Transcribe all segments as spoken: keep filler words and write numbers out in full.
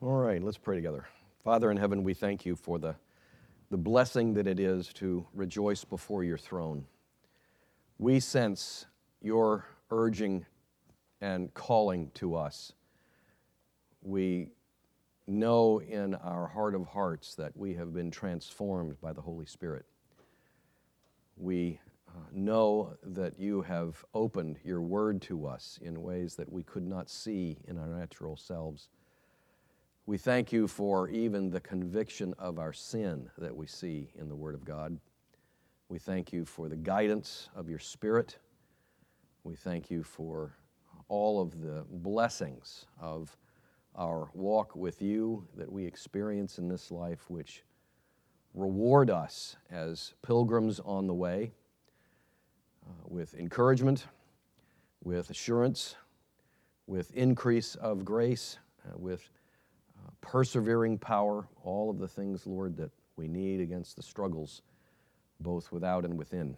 All right, let's pray together. Father in heaven, we thank you for the, the blessing that it is to rejoice before your throne. We sense your urging and calling to us. We know in our heart of hearts that we have been transformed by the Holy Spirit. We uh, know that you have opened your word to us in ways that we could not see in our natural selves. We thank you for even the conviction of our sin that we see in the Word of God. We thank you for the guidance of your Spirit. We thank you for all of the blessings of our walk with you that we experience in this life, which reward us as pilgrims on the way uh, with encouragement, with assurance, with increase of grace, uh, with Uh, persevering power, all of the things, Lord, that we need against the struggles, both without and within.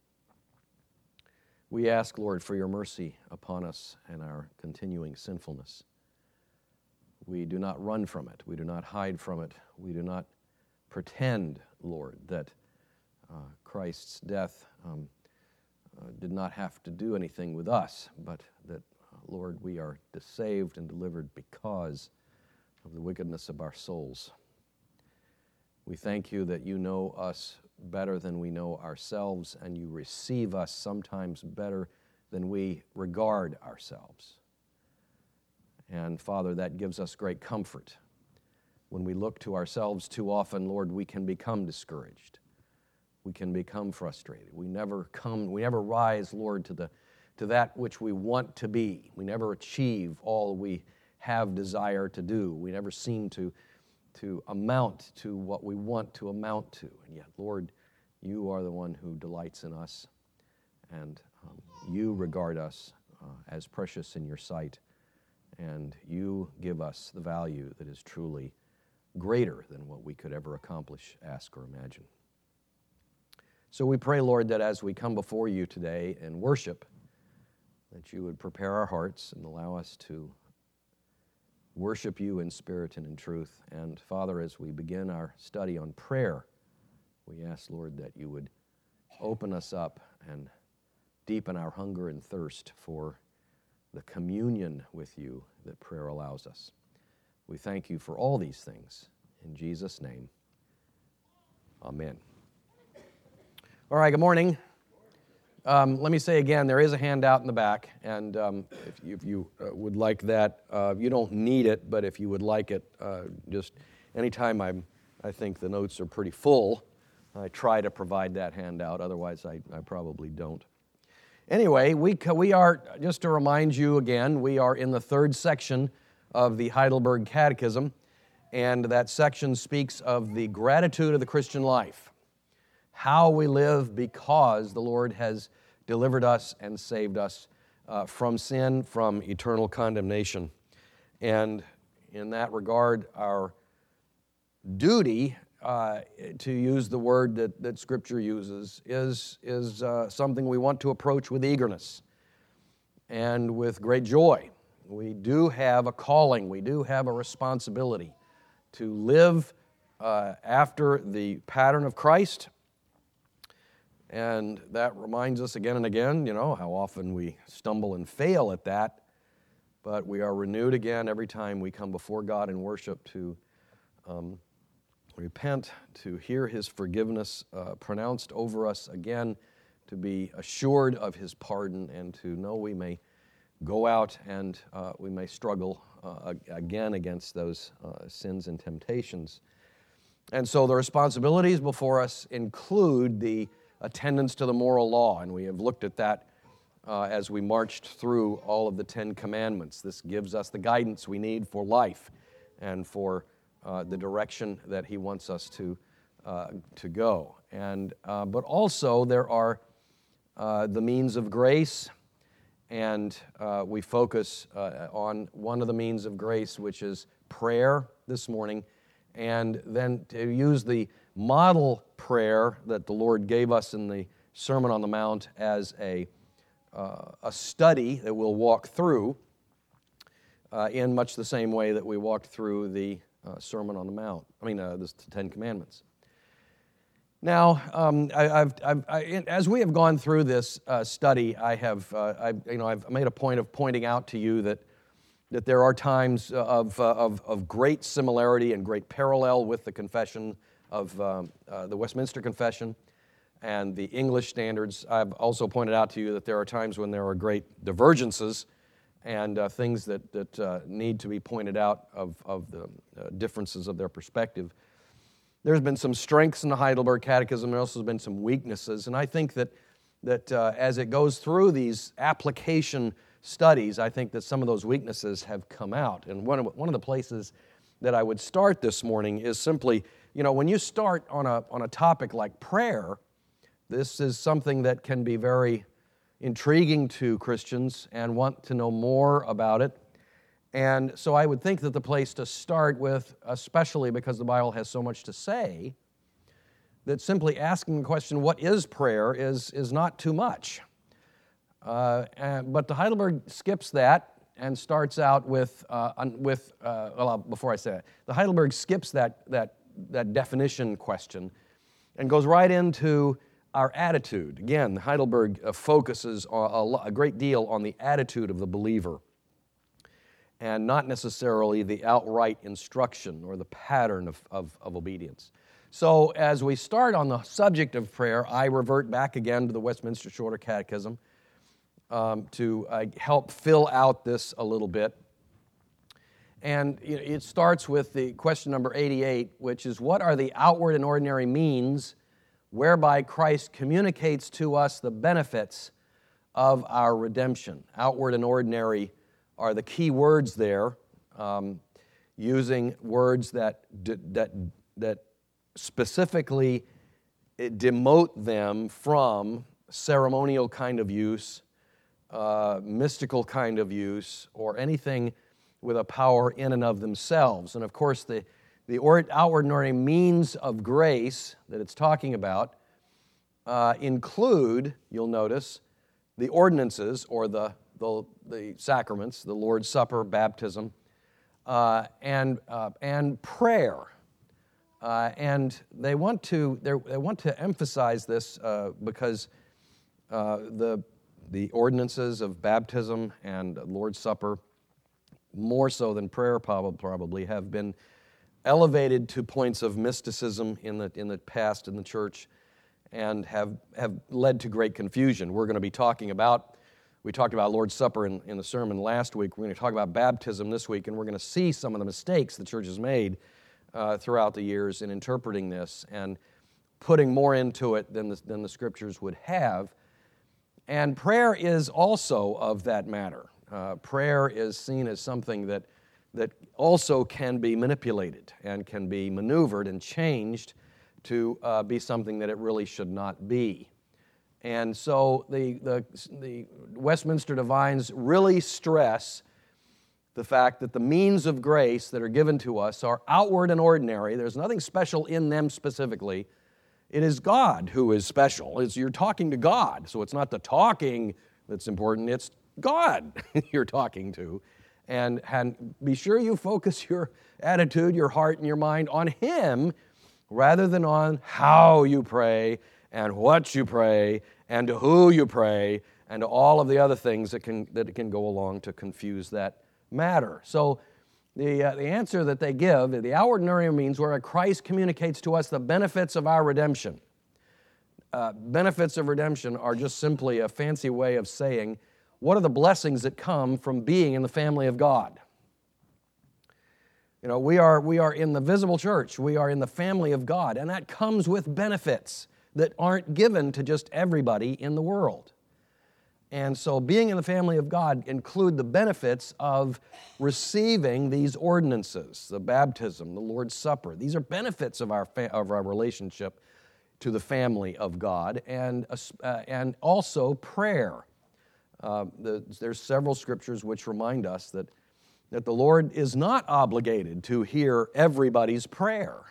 We ask, Lord, for your mercy upon us and our continuing sinfulness. We do not run from it. We do not hide from it. We do not pretend, Lord, that uh, Christ's death um, uh, did not have to do anything with us, but that, uh, Lord, we are saved and delivered because of the wickedness of our souls. We thank you that you know us better than we know ourselves, and you receive us sometimes better than we regard ourselves. And Father, that gives us great comfort. When we look to ourselves too often, Lord, we can become discouraged. We can become frustrated. We never come, we never rise, Lord, to the to that which we want to be. We never achieve all we have desire to do. We never seem to, to amount to what we want to amount to. And yet, Lord, you are the one who delights in us, and um, you regard us uh, as precious in your sight, and you give us the value that is truly greater than what we could ever accomplish, ask, or imagine. So we pray, Lord, that as we come before you today and worship, that you would prepare our hearts and allow us to worship you in spirit and in truth. And Father, as we begin our study on prayer, we ask, Lord, that you would open us up and deepen our hunger and thirst for the communion with you that prayer allows us. We thank you for all these things. In Jesus' name, amen. All right, good morning. Um, let me say again, there is a handout in the back, and um, if you, if you uh, would like that, uh, you don't need it, but if you would like it, uh, just anytime I'm, I think the notes are pretty full, I try to provide that handout, otherwise I, I probably don't. Anyway, we, we are, just to remind you again, we are in the third section of the Heidelberg Catechism, and that section speaks of the gratitude of the Christian life. How we live because the Lord has delivered us and saved us uh, from sin, from eternal condemnation. And in that regard, our duty, uh, to use the word that, that Scripture uses, is, is uh, something we want to approach with eagerness and with great joy. We do have a calling, we do have a responsibility to live uh, after the pattern of Christ. And that reminds us again and again, you know, how often we stumble and fail at that, but we are renewed again every time we come before God in worship to um, repent, to hear His forgiveness uh, pronounced over us again, to be assured of His pardon, and to know we may go out and uh, we may struggle uh, again against those uh, sins and temptations. And so the responsibilities before us include the attendance to the moral law, and we have looked at that uh, as we marched through all of the Ten Commandments. This gives us the guidance we need for life and for uh, the direction that He wants us to uh, to go. And uh, but also there are uh, the means of grace, and uh, we focus uh, on one of the means of grace, which is prayer this morning, and then to use the model prayer that the Lord gave us in the Sermon on the Mount as a, uh, a study that we'll walk through. uh, in much the same way that we walked through the uh, Sermon on the Mount, I mean, uh, the Ten Commandments. Now, um, I, I've, I've, I, as we have gone through this uh, study, I have, uh, I, you know, I've made a point of pointing out to you that that there are times of, uh, of, of great similarity and great parallel with the confession of um, uh, the Westminster Confession and the English standards. I've also pointed out to you that there are times when there are great divergences and uh, things that, that uh, need to be pointed out of, of the uh, differences of their perspective. There's been some strengths in the Heidelberg Catechism. There's also been some weaknesses. And I think that, that uh, as it goes through these application studies, I think that some of those weaknesses have come out. And one of, one of the places that I would start this morning is simply, you know, when you start on a, on a topic like prayer, this is something that can be very intriguing to Christians and want to know more about it. And so I would think that the place to start with, especially because the Bible has so much to say, that simply asking the question, what is prayer, is, is not too much. Uh, and, but the Heidelberg skips that and starts out with, uh, with uh, well, before I say that, the Heidelberg skips that, that, that definition question and goes right into our attitude. Again, Heidelberg uh, focuses a, a, a great deal on the attitude of the believer and not necessarily the outright instruction or the pattern of, of, of obedience. So as we start on the subject of prayer, I revert back again to the Westminster Shorter Catechism um, to uh, help fill out this a little bit. And you know, it starts with the question number eighty-eight, which is, what are the outward and ordinary means whereby Christ communicates to us the benefits of our redemption? Outward and ordinary are the key words there, um, using words that, d- that, that specifically demote them from ceremonial kind of use, uh, mystical kind of use, or anything with a power in and of themselves. And of course, the, the outward and ordinary means of grace that it's talking about uh, include, you'll notice, the ordinances or the The, the sacraments, the Lord's Supper, baptism, uh, and uh, and prayer, uh, and they want to they want to emphasize this uh, because uh, the the ordinances of baptism and Lord's Supper, more so than prayer probably, have been elevated to points of mysticism in the in the past in the church, and have have led to great confusion. We're going to be talking about. We talked about Lord's Supper in, in the sermon last week. We're going to talk about baptism this week, and we're going to see some of the mistakes the church has made uh, throughout the years in interpreting this and putting more into it than the, than the Scriptures would have. And prayer is also of that matter. Uh, prayer is seen as something that, that also can be manipulated and can be maneuvered and changed to uh, be something that it really should not be. And so the, the, the Westminster Divines really stress the fact that the means of grace that are given to us are outward and ordinary. There's nothing special in them specifically. It is God who is special. It's, you're talking to God, so it's not the talking that's important, it's God you're talking to. And, and be sure you focus your attitude, your heart, and your mind on Him rather than on how you pray and what you pray, and to who you pray, and to all of the other things that can that can go along to confuse that matter. So the uh, the answer that they give, the outward and ordinary means where Christ communicates to us the benefits of our redemption. Uh, benefits of redemption are just simply a fancy way of saying, what are the blessings that come from being in the family of God? You know, we are we are in the visible church. We are in the family of God, and that comes with benefits that aren't given to just everybody in the world. And so being in the family of God include the benefits of receiving these ordinances, the baptism, the Lord's Supper. These are benefits of our fa- of our relationship to the family of God, and, uh, and also prayer. Uh, the, there's several scriptures which remind us that, that the Lord is not obligated to hear everybody's prayer.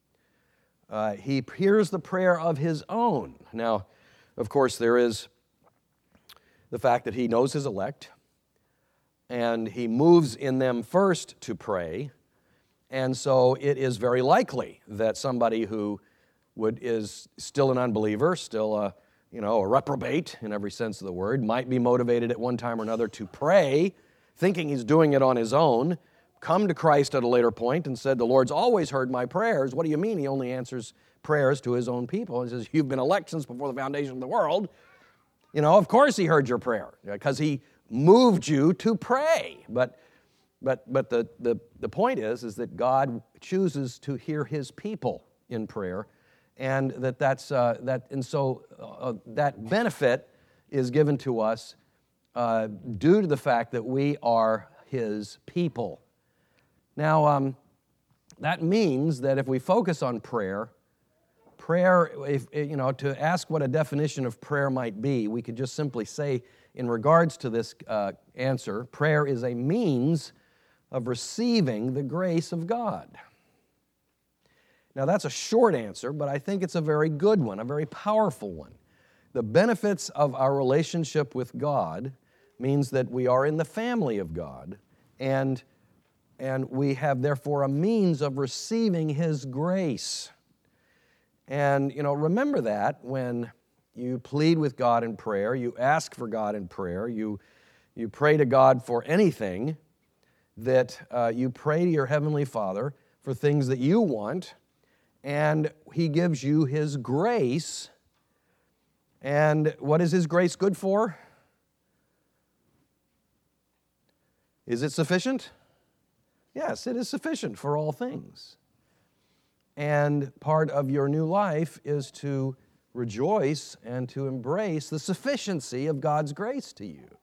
Uh, he hears the prayer of His own. Now, of course, there is the fact that He knows His elect, and he moves in them first to pray. And so it is very likely that somebody who would is still an unbeliever, still a, you know, a reprobate in every sense of the word, might be motivated at one time or another to pray, thinking he's doing it on his own, come to Christ at a later point and said, the Lord's always heard my prayers. What do you mean he only answers prayers to his own people? He says, you've been elect since before the foundation of the world. You know, of course he heard your prayer, because he moved you to pray. But but but the, the, the point is, is that God chooses to hear his people in prayer, and that that's uh, that and so uh, that benefit is given to us uh, due to the fact that we are his people. Now, um, that means that if we focus on prayer, prayer, if, you know, to ask what a definition of prayer might be, we could just simply say, in regards to this uh, answer, prayer is a means of receiving the grace of God. Now, that's a short answer, but I think it's a very good one, a very powerful one. The benefits of our relationship with God means that we are in the family of God, and, and we have, therefore, a means of receiving his grace. And, you know, remember that when you plead with God in prayer, you ask for God in prayer, you, you pray to God for anything, that uh, you pray to your Heavenly Father for things that you want, and he gives you his grace. And what is his grace good for? Is it sufficient? Yes, it is sufficient for all things. And part of your new life is to rejoice and to embrace the sufficiency of God's grace to you.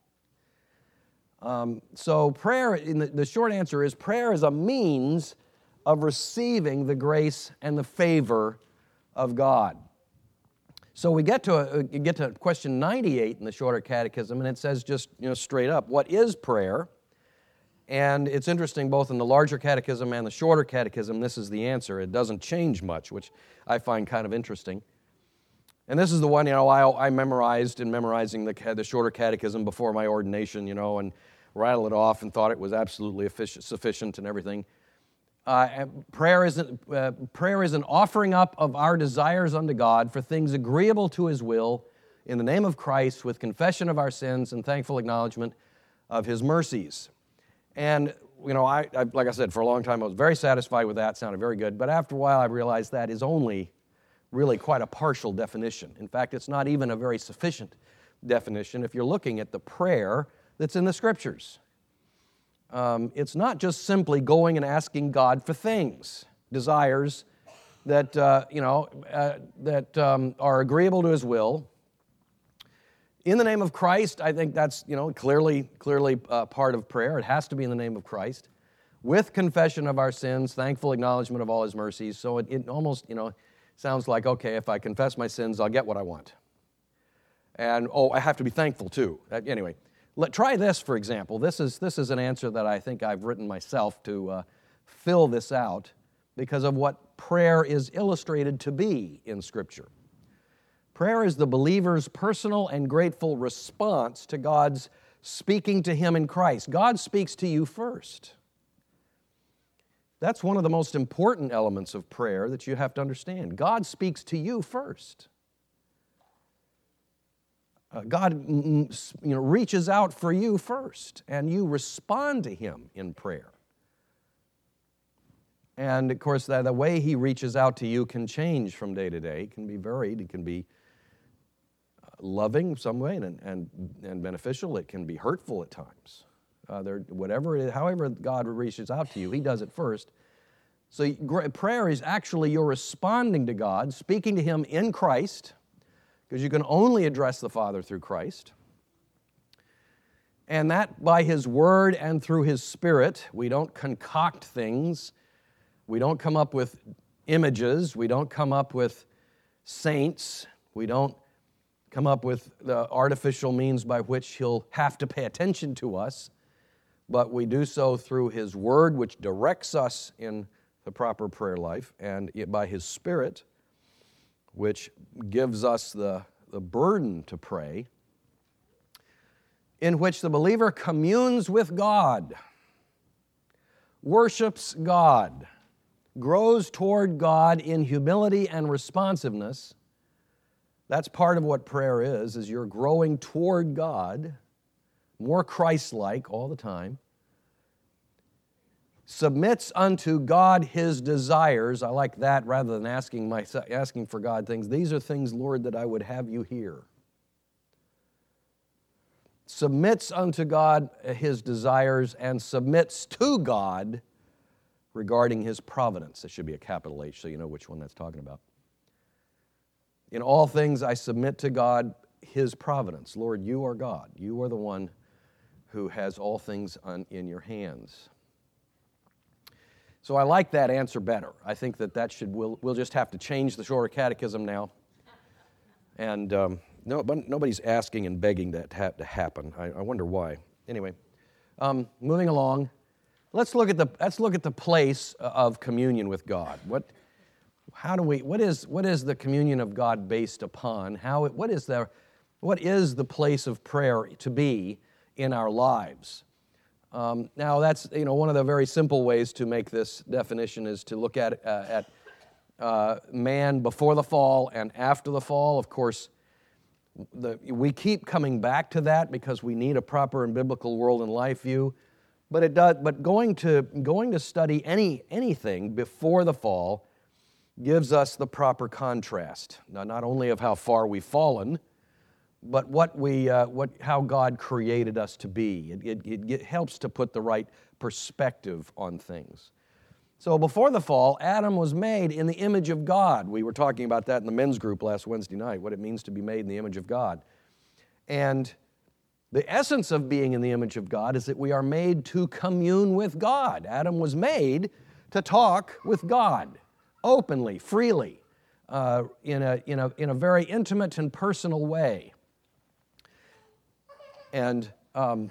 Um, so prayer, in the, the short answer is, prayer is a means of receiving the grace and the favor of God. So we get to a, get to question ninety-eight in the Shorter Catechism, and it says just, you know, straight up, what is prayer? And it's interesting, both in the Larger Catechism and the Shorter Catechism, this is the answer. It doesn't change much, which I find kind of interesting. And this is the one, you know, I, I memorized in memorizing the, the Shorter Catechism before my ordination, you know, and rattled it off and thought it was absolutely efficient, sufficient and everything. Uh, prayer, is, uh, prayer is an offering up of our desires unto God for things agreeable to his will in the name of Christ, with confession of our sins and thankful acknowledgement of his mercies. And, you know, I, I like I said, for a long time I was very satisfied with that. It sounded very good. But after a while I realized that is only really quite a partial definition. In fact, it's not even a very sufficient definition if you're looking at the prayer that's in the Scriptures. Um, it's not just simply going and asking God for things, desires that, uh, you know, uh, that um, are agreeable to his will. In the name of Christ, I think that's, you know, clearly, clearly uh, part of prayer. It has to be in the name of Christ. With confession of our sins, thankful acknowledgement of all his mercies. So it, it almost, you know, sounds like, okay, if I confess my sins, I'll get what I want. And, oh, I have to be thankful too. Uh, anyway, let, try this, for example. This is, this is an answer that I think I've written myself to uh, fill this out because of what prayer is illustrated to be in Scripture. Prayer is the believer's personal and grateful response to God's speaking to him in Christ. God speaks to you first. That's one of the most important elements of prayer that you have to understand. God speaks to you first. Uh, God you know, reaches out for you first, and you respond to him in prayer. And, of course, the, the way he reaches out to you can change from day to day. It can be varied. It can be loving some way and, and, and beneficial. It can be hurtful at times. Uh, there, whatever it is, however God reaches out to you, he does it first. So prayer is actually you're responding to God, speaking to him in Christ, because you can only address the Father through Christ. And that by his word and through his Spirit. We don't concoct things. We don't come up with images. We don't come up with saints. We don't come up with the artificial means by which he'll have to pay attention to us, but we do so through his word, which directs us in the proper prayer life, and by his Spirit, which gives us the, the burden to pray. in which the believer communes with God, worships God, grows toward God in humility and responsiveness. That's part of what prayer is, is you're growing toward God, more Christ-like all the time. Submits unto God His desires. I like that rather than asking, my, asking for God things. These are things, Lord, that I would have you hear. Submits unto God His desires and submits to God regarding His providence. It should be a capital H so you know which one that's talking about. In all things I submit to God His providence. Lord, you are God. You are the one who has all things on, in your hands. So I like that answer better. I think that that should, we'll, we'll just have to change the shorter catechism now. And um, no, but nobody's asking and begging that ha- to happen. I, I wonder why. Anyway, um, moving along, let's look at the let's look at the place of communion with God. What, how do we? What is what is the communion of God based upon? How? What is the what is the place of prayer to be in our lives? Um, now, that's you know one of the very simple ways to make this definition is to look at uh, at uh, man before the fall and after the fall. Of course, the, we keep coming back to that because we need a proper and biblical world and life view. But it does. But going to going to study any anything before the fall gives us the proper contrast. Now, not only of how far we've fallen, but what we, uh, what, how God created us to be. It, it, it helps to put the right perspective on things. So before the fall, Adam was made in the image of God. We were talking about that in the men's group last Wednesday night, what it means to be made in the image of God. And the essence of being in the image of God is that we are made to commune with God. Adam was made to talk with God openly, freely, uh, in a, in a, in a very intimate and personal way. And um,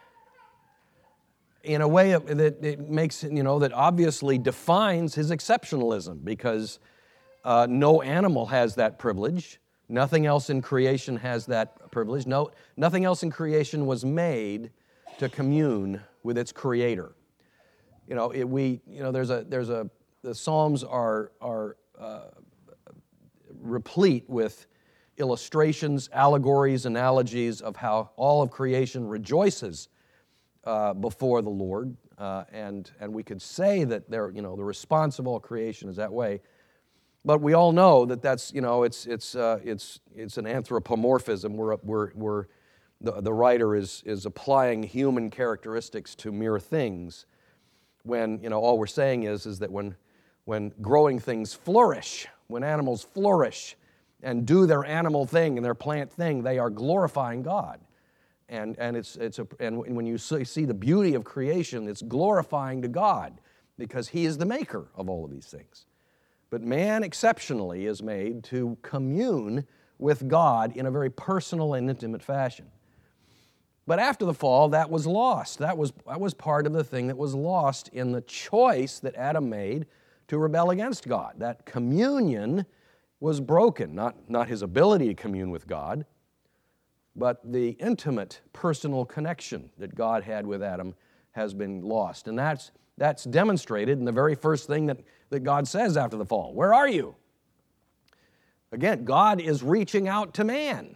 in a way that it makes, you know, that obviously defines his exceptionalism, because uh, no animal has that privilege. Nothing else in creation has that privilege. No, nothing else in creation was made to commune with its Creator. You know, it, we, you know, there's a, there's a, the Psalms are are uh, replete with illustrations, allegories, analogies of how all of creation rejoices uh, before the Lord, uh, and and we could say that they're, you know, the response of all creation is that way, but we all know that that's, you know, it's it's uh, it's it's an anthropomorphism. We're we're we're the the writer is is applying human characteristics to mere things, when, you know, all we're saying is is that when when growing things flourish, when animals flourish and do their animal thing and their plant thing, they are glorifying God. And and it's it's a and when you see the beauty of creation, it's glorifying to God, because He is the maker of all of these things. But man exceptionally is made to commune with God in a very personal and intimate fashion. But after the fall, that was lost. That was that was part of the thing that was lost in the choice that Adam made to rebel against God. That communion was broken, not, not his ability to commune with God, but the intimate personal connection that God had with Adam has been lost. And that's, that's demonstrated in the very first thing that, that God says after the fall. Where are you? Again, God is reaching out to man.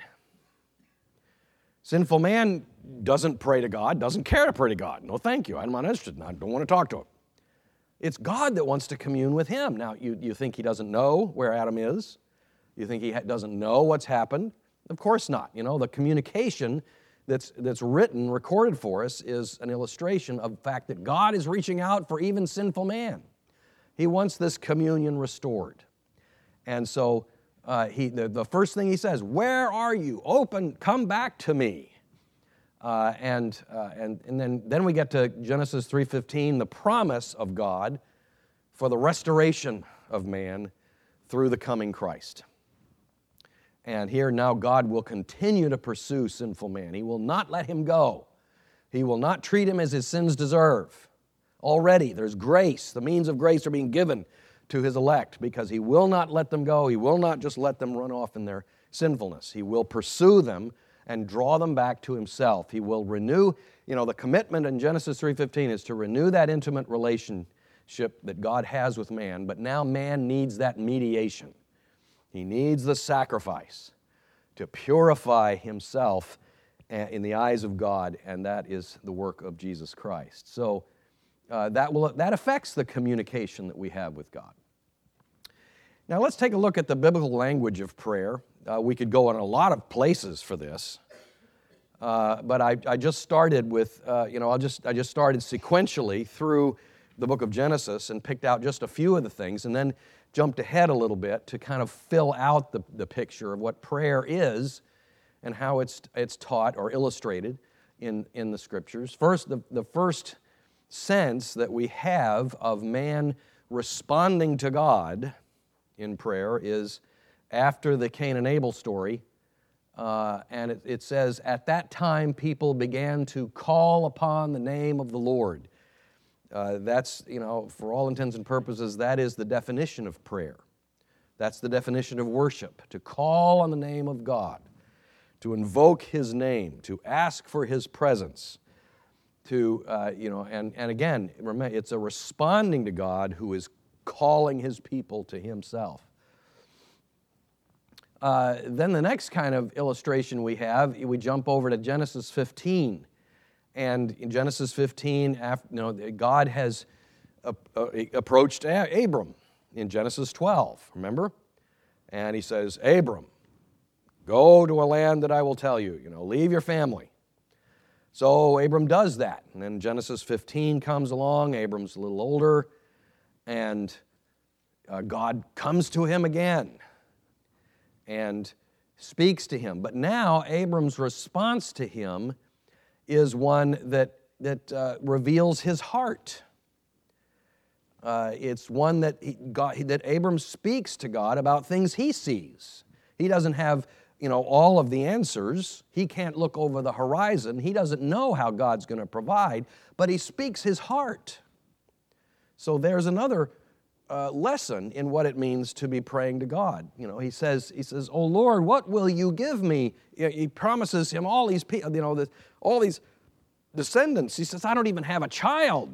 Sinful man doesn't pray to God, doesn't care to pray to God. No, thank you. I'm not interested. I don't want to talk to him. It's God that wants to commune with him. Now, you, you think he doesn't know where Adam is? You think he ha- doesn't know what's happened? Of course not. You know, the communication that's, that's written, recorded for us, is an illustration of the fact that God is reaching out for even sinful man. He wants this communion restored. And so uh, he, the, the first thing he says, where are you? Open, come back to me. Uh, and uh, and and then, then we get to Genesis three fifteen, the promise of God for the restoration of man through the coming Christ. And here now God will continue to pursue sinful man. He will not let him go. He will not treat him as his sins deserve. Already there's grace. The means of grace are being given to his elect, because he will not let them go. He will not just let them run off in their sinfulness. He will pursue them and draw them back to himself. He will renew, you know, the commitment in Genesis three fifteen is to renew that intimate relationship that God has with man, but now man needs that mediation. He needs the sacrifice to purify himself in the eyes of God, and that is the work of Jesus Christ. So uh, that will that affects the communication that we have with God. Now let's take a look at the biblical language of prayer. Uh, we could go in a lot of places for this, uh, but I, I just started with uh, you know I'll just I just started sequentially through the book of Genesis and picked out just a few of the things, and then jumped ahead a little bit to kind of fill out the, the picture of what prayer is and how it's it's taught or illustrated in, in the Scriptures. First, the, the first sense that we have of man responding to God in prayer is after the Cain and Abel story, uh, and it, it says, at that time people began to call upon the name of the Lord. Uh, that's, you know, for all intents and purposes, that is the definition of prayer. That's the definition of worship, to call on the name of God, to invoke His name, to ask for His presence, to, uh, you know, and, and again, remember, it's a responding to God who is calling His people to Himself. Uh, then the next kind of illustration we have, we jump over to Genesis fifteen. And in Genesis fifteen, after, you know, God has uh, uh, approached Abram in Genesis twelve, remember? And He says, Abram, go to a land that I will tell you, you know, leave your family. So Abram does that. And then Genesis fifteen comes along, Abram's a little older, and uh, God comes to him again and speaks to him. But now Abram's response to him is one that, that uh, reveals his heart. Uh, it's one that, he, God, that Abram speaks to God about things he sees. He doesn't have, you know, all of the answers. He can't look over the horizon. He doesn't know how God's going to provide, but he speaks his heart. So there's another uh, lesson in what it means to be praying to God. You know, he says, he says, "Oh Lord, what will you give me?" He promises him all these people, you know, the, all these descendants. He says, "I don't even have a child."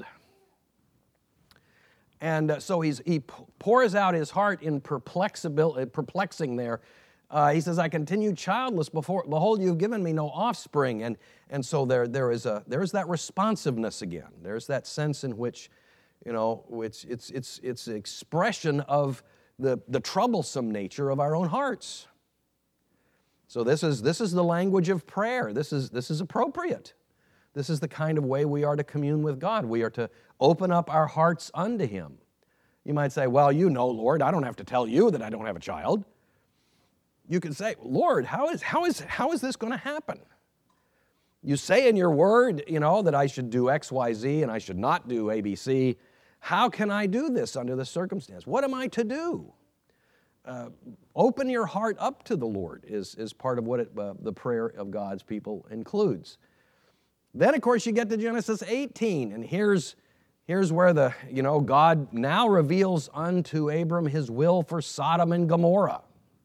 And uh, so he's, he pours out his heart in perplexibil- perplexing there. Uh, he says, "I continue childless before, behold, you've given me no offspring." And, and so there, there, is a, there is that responsiveness again. There's that sense in which, you know, it's, it's, it's, it's an expression of the, the troublesome nature of our own hearts. So this is, this is the language of prayer. This is, this is appropriate. This is the kind of way we are to commune with God. We are to open up our hearts unto Him. You might say, "Well, you know, Lord, I don't have to tell you that I don't have a child." You can say, "Lord, how is, how is, how is this going to happen? You say in your word, you know, that I should do X, Y, Z, and I should not do A, B, C. How can I do this under this circumstance? What am I to do?" Uh, open your heart up to the Lord is, is part of what it, uh, the prayer of God's people includes. Then, of course, you get to Genesis eighteen, and here's, here's where the, you know, God now reveals unto Abram His will for Sodom and Gomorrah.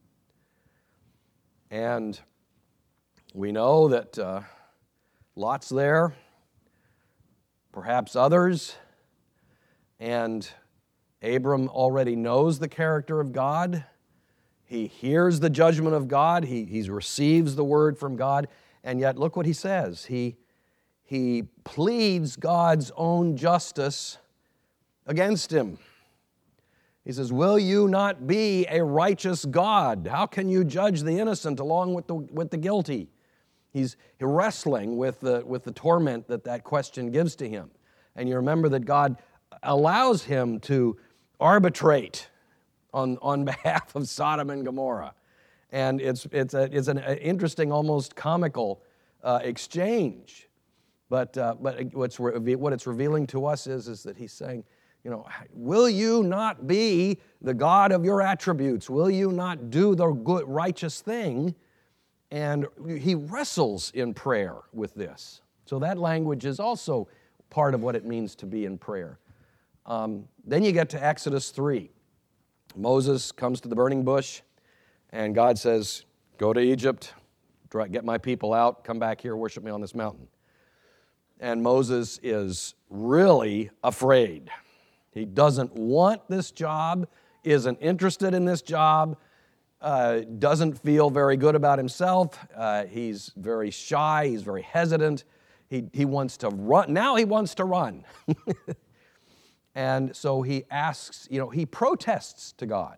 And we know that uh, Lot's there, perhaps others, and Abram already knows the character of God. He hears the judgment of God. He, he receives the word from God. And yet, look what he says. He, he pleads God's own justice against him. He says, "Will you not be a righteous God? How can you judge the innocent along with the, with the guilty?" He's wrestling with the, with the torment that that question gives to him. And you remember that God allows him to arbitrate on, on behalf of Sodom and Gomorrah. And it's, it's, a, it's an interesting, almost comical uh, exchange. But, uh, but what's re- what it's revealing to us is, is that he's saying, you know, will you not be the God of your attributes? Will you not do the good, righteous thing? And he wrestles in prayer with this. So that language is also part of what it means to be in prayer. Um, then you get to Exodus three. Moses comes to the burning bush, and God says, "Go to Egypt, Get my people out, come back here, worship me on this mountain. And Moses is really afraid. He doesn't want this job, isn't interested in this job, uh, doesn't feel very good about himself. Uh, he's very shy, he's very hesitant. He, he wants to run. Now he wants to run. And so he asks, you know, he protests to God.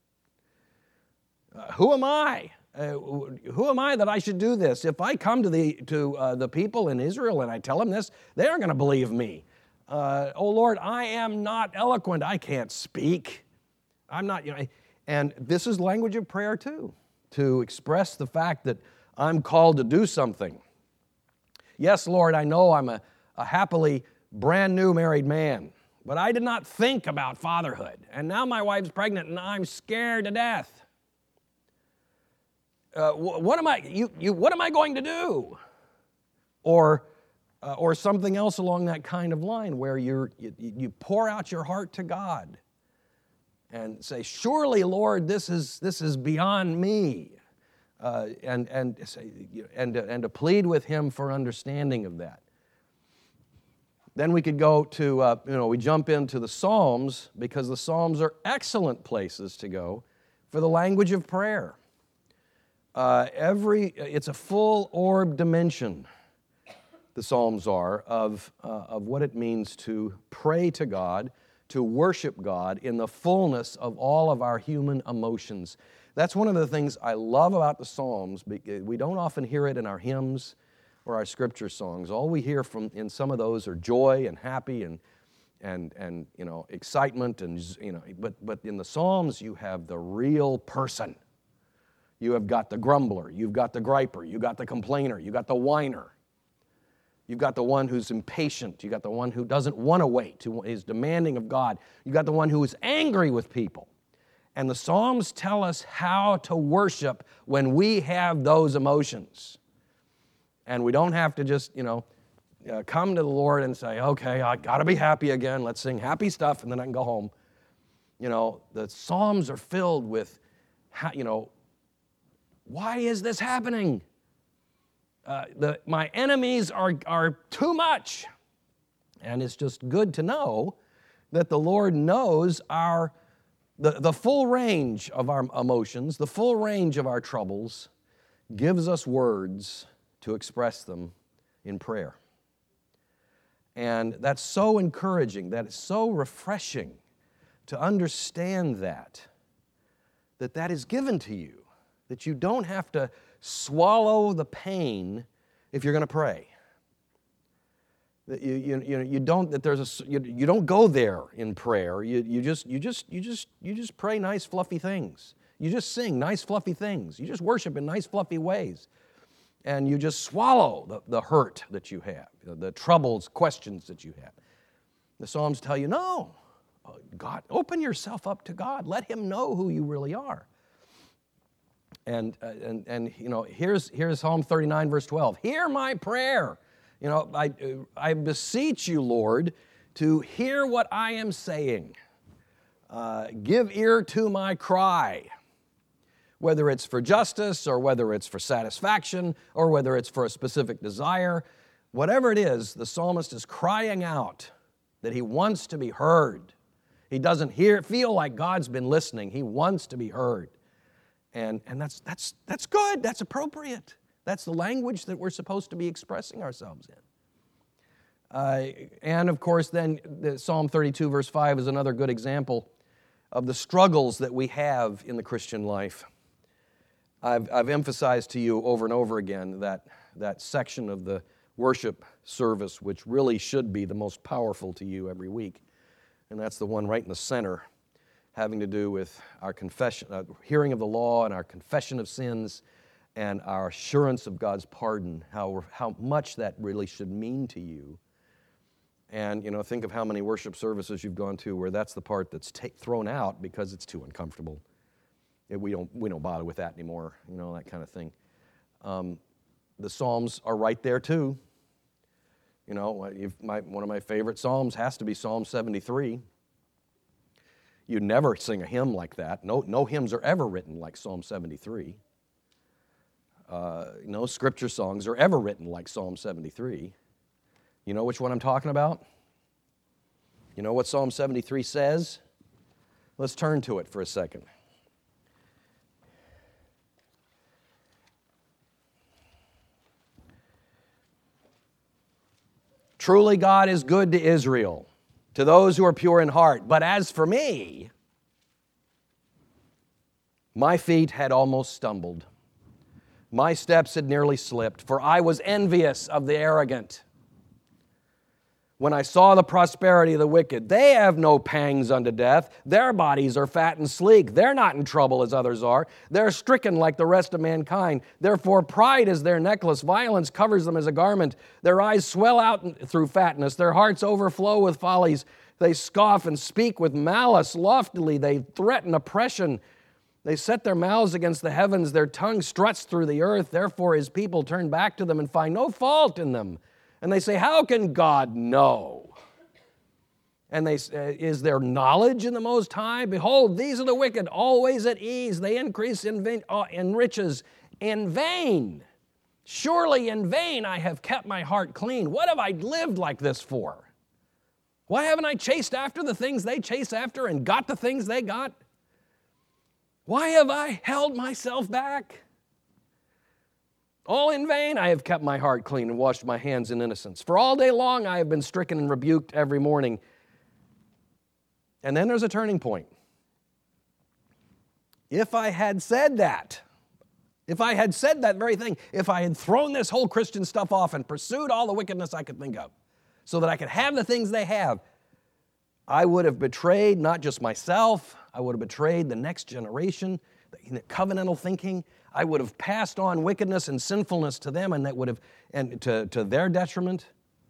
Uh, who am I? Uh, who am I that I should do this? If I come to the to uh, the people in Israel and I tell them this, they aren't going to believe me. Uh, oh Lord, I am not eloquent. I can't speak. I'm not, you know. And this is language of prayer too, to express the fact that I'm called to do something. Yes, Lord, I know I'm a, a happily brand new married man, but I did not think about fatherhood. And now my wife's pregnant and I'm scared to death. Uh, what am I? You, you, what am I going to do? Or, uh, or something else along that kind of line, where you're, you you pour out your heart to God, and say, "Surely, Lord, this is this is beyond me," uh, and and and and to plead with Him for understanding of that. Then we could go to uh, you know we jump into the Psalms, because the Psalms are excellent places to go for the language of prayer. Uh, every it's a full orb dimension, the Psalms are, of, uh, of what it means to pray to God, to worship God in the fullness of all of our human emotions. That's one of the things I love about the Psalms. We don't often hear it in our hymns or our scripture songs. All we hear from in some of those are joy and happy and and and you know excitement, and you know but but in the Psalms you have the real person. You have got the grumbler, you've got the griper, you've got the complainer, you've got the whiner. You've got the one who's impatient, you've got the one who doesn't want to wait, who is demanding of God. You've got the one who is angry with people. And the Psalms tell us how to worship when we have those emotions. And we don't have to just, you know, uh, come to the Lord and say, okay, I got to be happy again, let's sing happy stuff, and then I can go home. You know, the Psalms are filled with, you know, why is this happening? Uh, the, my enemies are, are too much. And it's just good to know that the Lord knows our the, the full range of our emotions, the full range of our troubles, gives us words to express them in prayer. And that's so encouraging, that it's so refreshing to understand that, that that is given to you. That you don't have to swallow the pain if you're going to pray. That you, you, you, you don't that there's a you, you don't go there in prayer. You, you just you just you just you just pray nice fluffy things. You just sing nice fluffy things. You just worship in nice fluffy ways, and you just swallow the, the hurt that you have, the troubles, questions that you have. The Psalms tell you, no, God, open yourself up to God. Let Him know who you really are. And, uh, and, and you know, here's, here's Psalm thirty-nine, verse twelve. Hear my prayer. You know, I, I beseech you, Lord, to hear what I am saying. Uh, give ear to my cry. Whether it's for justice or whether it's for satisfaction or whether it's for a specific desire, whatever it is, the psalmist is crying out that he wants to be heard. He doesn't hear, feel like God's been listening. He wants to be heard. And, and that's, that's, that's good. That's appropriate. That's the language that we're supposed to be expressing ourselves in. Uh, and, of course, then the Psalm thirty-two, verse five is another good example of the struggles that we have in the Christian life. I've, I've emphasized to you over and over again that, that section of the worship service which really should be the most powerful to you every week. And that's the one right in the center, having to do with our confession, uh, hearing of the law and our confession of sins and our assurance of God's pardon, how, how much that really should mean to you. And, you know, think of how many worship services you've gone to where that's the part that's ta- thrown out because it's too uncomfortable. It, we don't we don't bother with that anymore, you know, that kind of thing. Um, the Psalms are right there too. You know, if my, one of my favorite Psalms has to be Psalm seventy-three. You never sing a hymn like that. No, no hymns are ever written like Psalm seventy-three. Uh, no scripture songs are ever written like Psalm seventy-three. You know which one I'm talking about? You know what Psalm seventy-three says? Let's turn to it for a second. Truly God is good to Israel, to those who are pure in heart. But as for me, my feet had almost stumbled. My steps had nearly slipped, for I was envious of the arrogant. When I saw the prosperity of the wicked, they have no pangs unto death. Their bodies are fat and sleek. They're not in trouble as others are. They're stricken like the rest of mankind. Therefore pride is their necklace. Violence covers them as a garment. Their eyes swell out through fatness. Their hearts overflow with follies. They scoff and speak with malice loftily. They threaten oppression. They set their mouths against the heavens. Their tongue struts through the earth. Therefore his people turn back to them and find no fault in them. And they say, how can God know? And they say, is there knowledge in the Most High? Behold, these are the wicked, always at ease. They increase in, vain, uh, in riches in vain. Surely in vain I have kept my heart clean. What have I lived like this for? Why haven't I chased after the things they chase after and got the things they got? Why have I held myself back? All in vain I have kept my heart clean and washed my hands in innocence. For all day long I have been stricken and rebuked every morning. And then there's a turning point. If I had said that, if I had said that very thing, if I had thrown this whole Christian stuff off and pursued all the wickedness I could think of, so that I could have the things they have, I would have betrayed not just myself, I would have betrayed the next generation, the covenantal thinking. I would have passed on wickedness and sinfulness to them, and that would have, and to, to their detriment.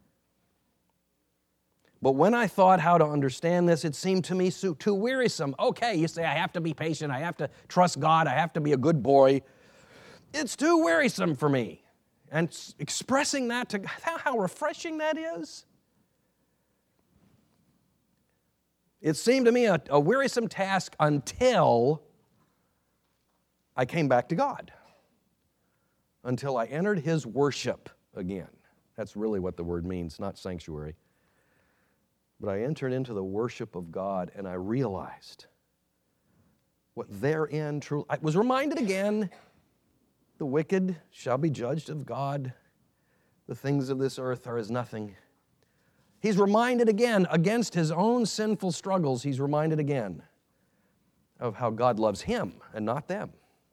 But when I thought how to understand this, it seemed to me so, too wearisome. Okay, you say I have to be patient, I have to trust God, I have to be a good boy. It's too wearisome for me. And expressing that to God, how refreshing that is. It seemed to me a, a wearisome task until I came back to God, until I entered His worship again. That's really what the word means, not sanctuary. But I entered into the worship of God, and I realized what therein truly... I was reminded again, the wicked shall be judged of God. The things of this earth are as nothing. He's reminded again, against his own sinful struggles, he's reminded again of how God loves him and not them.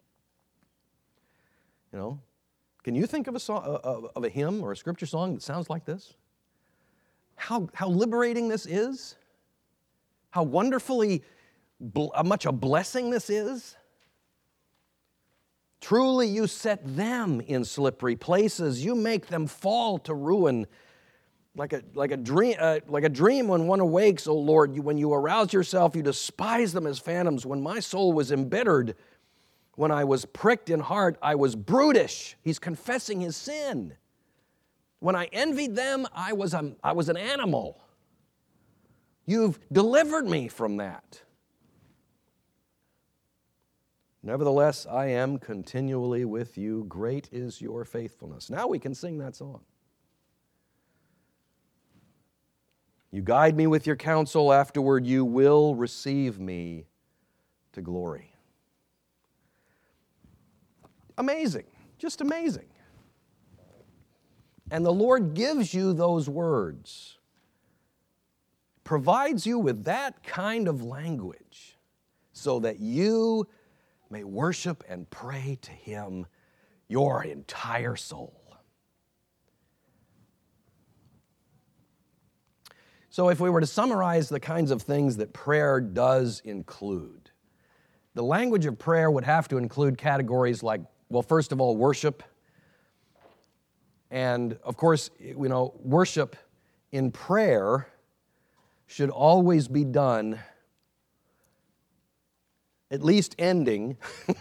You know, can you think of a song, of a hymn or a scripture song that sounds like this? How, how liberating this is? How wonderfully much a blessing this is? Truly you set them in slippery places. You make them fall to ruin. Like a, like a dream, uh, like a dream when one awakes, O Lord, you, when you arouse yourself, you despise them as phantoms. When my soul was embittered, when I was pricked in heart, I was brutish. He's confessing his sin. When I envied them, I was, a, I was an animal. You've delivered me from that. Nevertheless, I am continually with you. Great is your faithfulness. Now we can sing that song. You guide me with your counsel. Afterward, you will receive me to glory. Amazing. Just amazing. And the Lord gives you those words, provides you with that kind of language so that you may worship and pray to Him your entire soul. So if we were to summarize the kinds of things that prayer does include, the language of prayer would have to include categories like, well, first of all, worship. And of course, you know, worship in prayer should always be done, at least ending,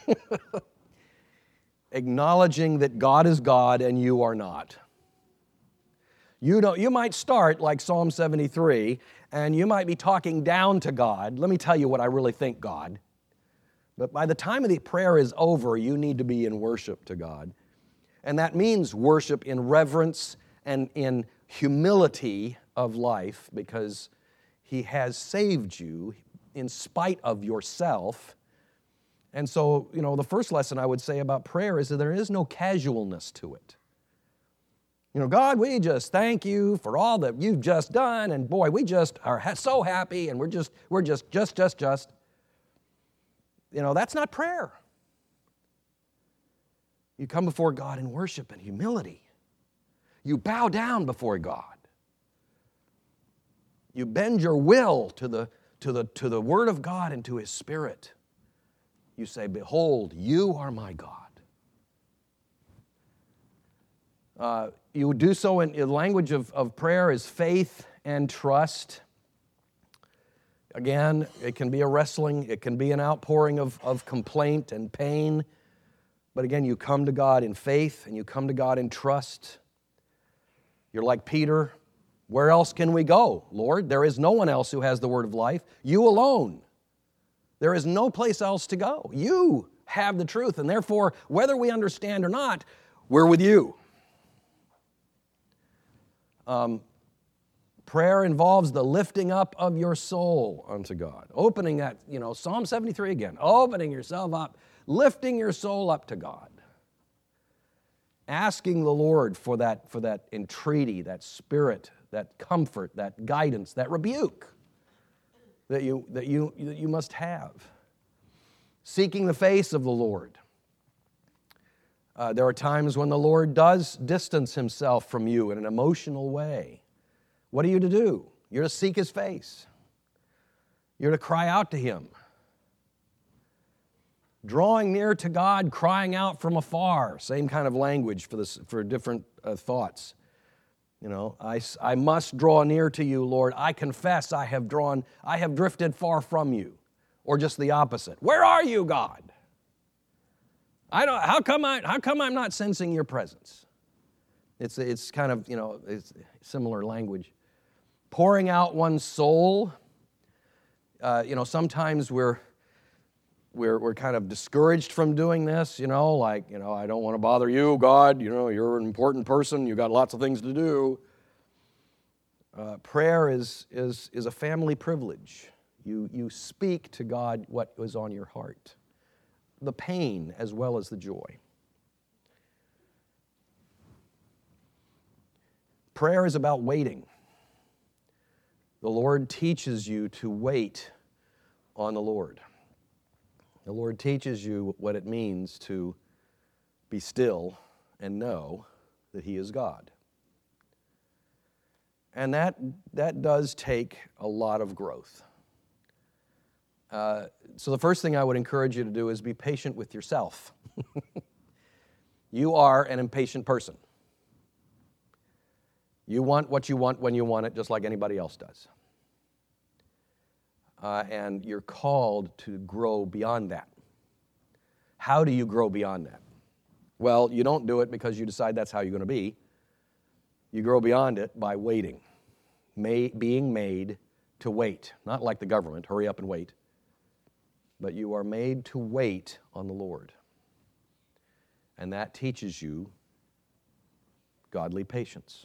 acknowledging that God is God and you are not. You don't, you might start like Psalm seventy-three, and you might be talking down to God. Let me tell you what I really think, God. But by the time the prayer is over, you need to be in worship to God. And that means worship in reverence and in humility of life, because He has saved you in spite of yourself. And so, you know, the first lesson I would say about prayer is that there is no casualness to it. You know, God, we just thank you for all that you've just done, and boy, we just are ha- so happy, and we're just, we're just, just, just, just. You know, that's not prayer. You come before God in worship and humility. You bow down before God. You bend your will to the, to the, to the Word of God and to His Spirit. You say, behold, you are my God. Uh, you do so in the language of, of prayer is faith and trust. Again, it can be a wrestling, it can be an outpouring of, of complaint and pain. But again, you come to God in faith and you come to God in trust. You're like Peter. Where else can we go, Lord? There is no one else who has the word of life. You alone. There is no place else to go. You have the truth, and therefore, whether we understand or not, we're with you. Um, prayer involves the lifting up of your soul unto God. Opening that, you know, Psalm seventy-three again. Opening yourself up, lifting your soul up to God. Asking the Lord for that, for that entreaty, that spirit, that comfort, that guidance, that rebuke that you, that you, that you must have. Seeking the face of the Lord. Uh, there are times when the Lord does distance Himself from you in an emotional way. What are you to do? You're to seek His face. You're to cry out to Him. Drawing near to God, crying out from afar. Same kind of language for, this, for different uh, thoughts. You know, I, I must draw near to you, Lord. I confess I have drawn, I have drifted far from you. Or just the opposite. Where are you, God? I don't, how come I, how come I'm not sensing your presence? It's, it's kind of, you know, it's similar language. Pouring out one's soul. Uh, you know, sometimes we're, we're, we're kind of discouraged from doing this, you know, like, you know, I don't want to bother you, God. You know, you're an important person. You've got lots of things to do. Uh, prayer is, is, is a family privilege. You, you speak to God what was on your heart. The pain as well as the joy. Prayer is about waiting. The Lord teaches you to wait on the Lord. The Lord teaches you what it means to be still and know that He is God. And that, that does take a lot of growth. Uh, so the first thing I would encourage you to do is be patient with yourself. You are an impatient person. You want what you want when you want it, just like anybody else does. Uh, and you're called to grow beyond that. How do you grow beyond that? Well, you don't do it because you decide that's how you're going to be. You grow beyond it by waiting, May, being made to wait. Not like the government, hurry up and wait. But you are made to wait on the Lord. And that teaches you godly patience.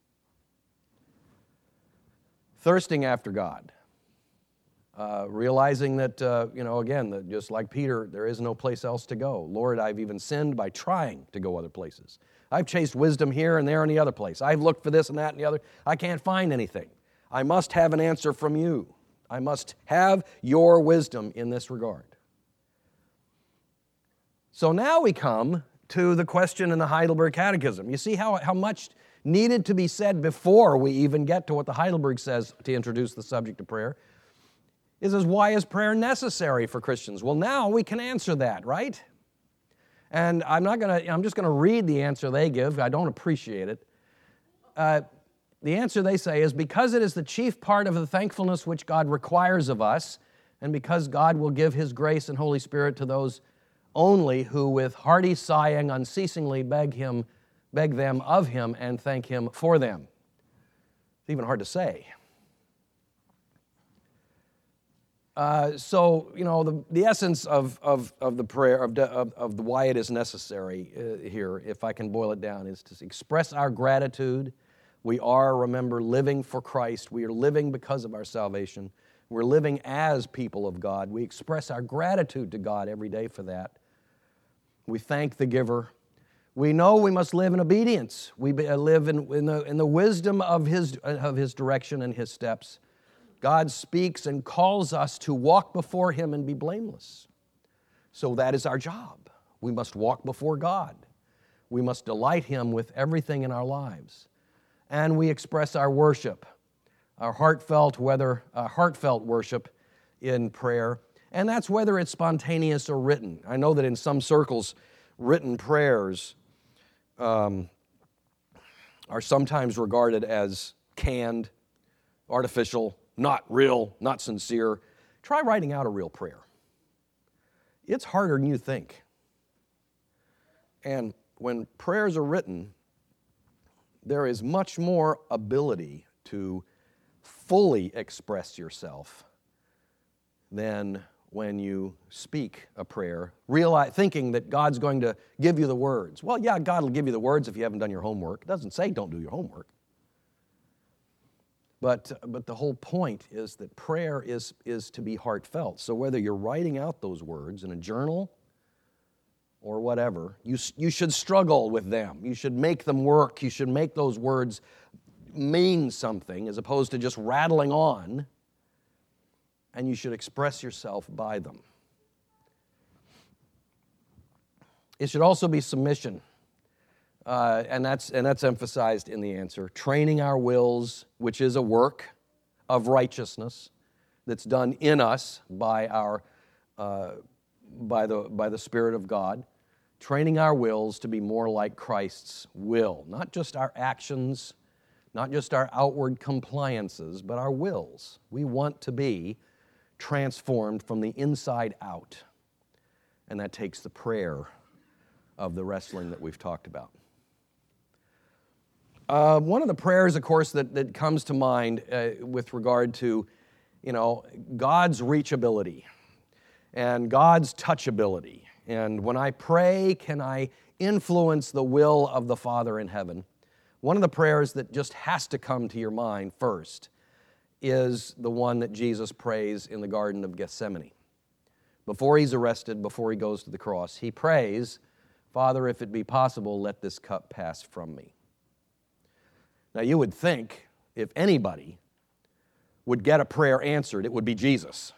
Thirsting after God. Uh, realizing that, uh, you know, again, that just like Peter, there is no place else to go. Lord, I've even sinned by trying to go other places. I've chased wisdom here and there and the other place. I've looked for this and that and the other. I can't find anything. I must have an answer from you. I must have your wisdom in this regard. So now we come to the question in the Heidelberg Catechism. You see how, how much needed to be said before we even get to what the Heidelberg says to introduce the subject of prayer. It says, why is prayer necessary for Christians? Well, now we can answer that, right? And I'm not going to, I'm just going to read the answer they give. I don't appreciate it. Uh, The answer they say is because it is the chief part of the thankfulness which God requires of us, and because God will give His grace and Holy Spirit to those only who with hearty sighing unceasingly beg Him, beg them of Him and thank Him for them. It's even hard to say. Uh, so, you know, the, the essence of, of, of the prayer, of, of, of the why it is necessary uh, here, if I can boil it down, is to express our gratitude. We are, remember, living for Christ. We are living because of our salvation. We're living as people of God. We express our gratitude to God every day for that. We thank the giver. We know we must live in obedience. We be, uh, live in, in, the, in the wisdom of his, of his direction and His steps. God speaks and calls us to walk before Him and be blameless. So that is our job. We must walk before God. We must delight Him with everything in our lives. And we express our worship, our heartfelt, whether uh, heartfelt worship in prayer. And that's whether it's spontaneous or written. I know that in some circles, written prayers um, are sometimes regarded as canned, artificial, not real, not sincere. Try writing out a real prayer. It's harder than you think. And when prayers are written, there is much more ability to fully express yourself than when you speak a prayer, realize, thinking that God's going to give you the words. Well, yeah, God will give you the words if you haven't done your homework. It doesn't say don't do your homework. But, but the whole point is that prayer is, is to be heartfelt. So whether you're writing out those words in a journal or whatever, you, you should struggle with them. You should make them work. You should make those words mean something as opposed to just rattling on, and you should express yourself by them. It should also be submission. Uh, and that's and that's emphasized in the answer. Training our wills, which is a work of righteousness that's done in us by our uh, by the by the Spirit of God. Training our wills to be more like Christ's will, not just our actions, not just our outward compliances, but our wills. We want to be transformed from the inside out, and that takes the prayer of the wrestling that we've talked about. Uh, one of the prayers, of course, that, that comes to mind uh, with regard to, you know, God's reachability and God's touchability. And when I pray, can I influence the will of the Father in heaven? One of the prayers that just has to come to your mind first is the one that Jesus prays in the Garden of Gethsemane. Before He's arrested, before He goes to the cross, He prays, Father, if it be possible, let this cup pass from me. Now, you would think if anybody would get a prayer answered, it would be Jesus.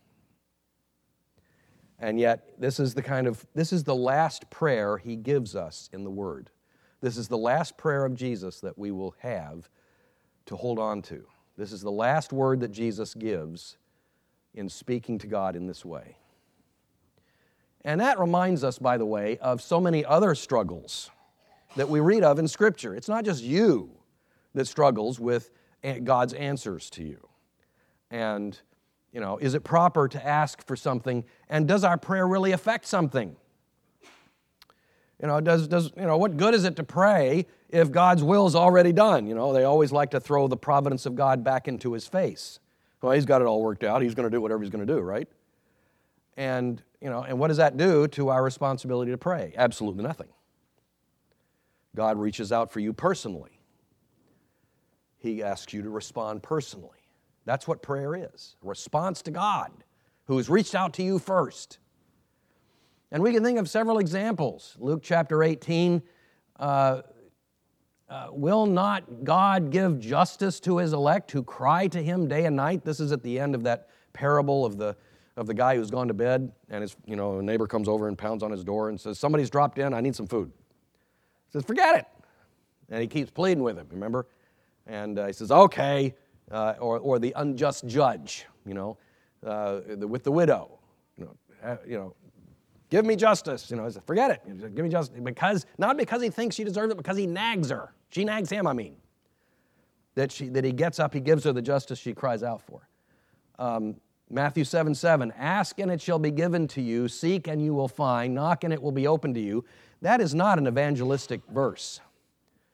And yet, this is the kind of, this is the last prayer He gives us in the Word. This is the last prayer of Jesus that we will have to hold on to. This is the last word that Jesus gives in speaking to God in this way. And that reminds us, by the way, of so many other struggles that we read of in Scripture. It's not just you that struggles with God's answers to you. And, you know, is it proper to ask for something? And does our prayer really affect something? You know, does, does, you know, what good is it to pray if God's will is already done? You know, they always like to throw the providence of God back into His face. Well, He's got it all worked out. He's going to do whatever He's going to do, right? And, you know, and what does that do to our responsibility to pray? Absolutely nothing. God reaches out for you personally. He asks you to respond personally. That's what prayer is, a response to God, who has reached out to you first. And we can think of several examples. Luke chapter eighteen, uh, uh, will not God give justice to His elect who cry to Him day and night? This is at the end of that parable of the of the guy who's gone to bed, and his you know neighbor comes over and pounds on his door and says, somebody's dropped in, I need some food. He says, forget it. And he keeps pleading with him, remember? And uh, he says, okay, uh, or, or the unjust judge, you know, uh, the, with the widow, you know, uh, you know, give me justice, you know, he says, forget it, says, give me justice, because, not because he thinks she deserves it, because he nags her. She nags him, I mean. That, she, that he gets up, he gives her the justice she cries out for. Um, Matthew seven seven, ask and it shall be given to you, seek and you will find, knock and it will be opened to you. That is not an evangelistic verse.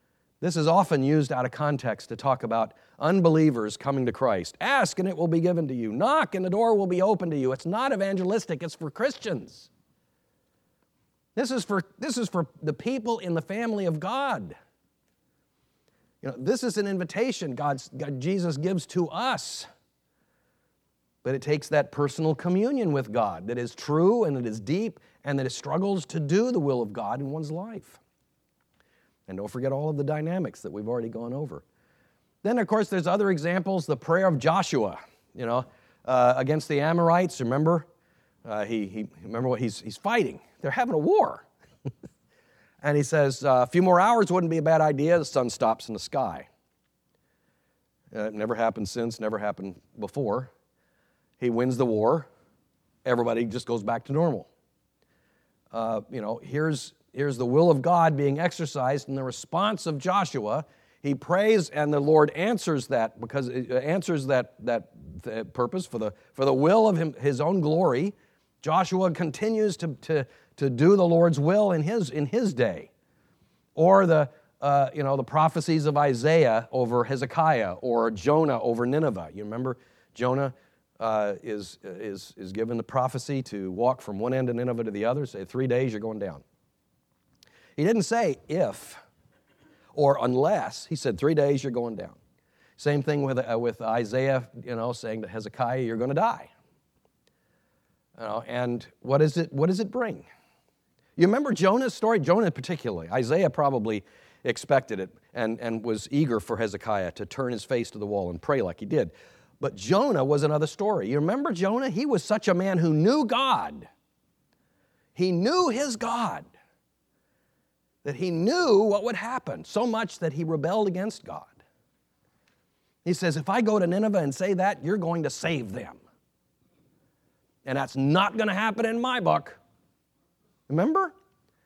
This is often used out of context to talk about unbelievers coming to Christ. Ask and it will be given to you. Knock and the door will be open to you. It's not evangelistic, it's for Christians. This is for, this is for the people in the family of God. You know, this is an invitation God's, God, Jesus gives to us. But it takes that personal communion with God that is true and that is deep and that it struggles to do the will of God in one's life. And don't forget all of the dynamics that we've already gone over. Then, of course, there's other examples. The prayer of Joshua, you know, uh, against the Amorites. Remember, uh, he, he remember what he's he's fighting. They're having a war, and he says uh, a few more hours wouldn't be a bad idea. The sun stops in the sky. Uh, it never happened since. Never happened before. He wins the war. Everybody just goes back to normal. Uh, you know, here's. Here's the will of God being exercised in the response of Joshua. He prays and the Lord answers that because it answers that, that purpose for the, for the will of him, his own glory. Joshua continues to, to, to do the Lord's will in his, in his day. Or the, uh, you know, the prophecies of Isaiah over Hezekiah or Jonah over Nineveh. You remember Jonah uh, is, is, is given the prophecy to walk from one end of Nineveh to the other. Say, three days you're going down. He didn't say if or unless. He said three days you're going down. Same thing with, uh, with Isaiah, you know, saying to Hezekiah, you're going to die. You know, and what, is it, what does it bring? You remember Jonah's story? Jonah particularly. Isaiah probably expected it and, and was eager for Hezekiah to turn his face to the wall and pray like he did. But Jonah was another story. You remember Jonah? He was such a man who knew God. He knew his God. That he knew what would happen, so much that he rebelled against God. He says, if I go to Nineveh and say that, you're going to save them. And that's not going to happen in my book. Remember?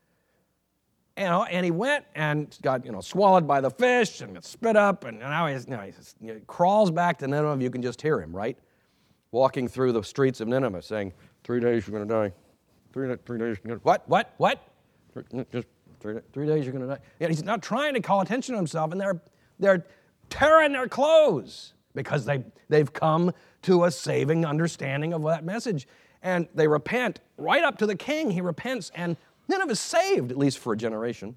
You know, and he went and got, you know, swallowed by the fish and got spit up, and now he's, you know, he's, he crawls back to Nineveh. You can just hear him, right? Walking through the streets of Nineveh saying, three days you're going to die. Three, three days you're going to What? What? What? Just Three, three days you're going to die. Yeah, he's not trying to call attention to himself, and they're, they're tearing their clothes because they, they've come to a saving understanding of that message. And they repent right up to the king. He repents, and Nineveh's saved, at least for a generation.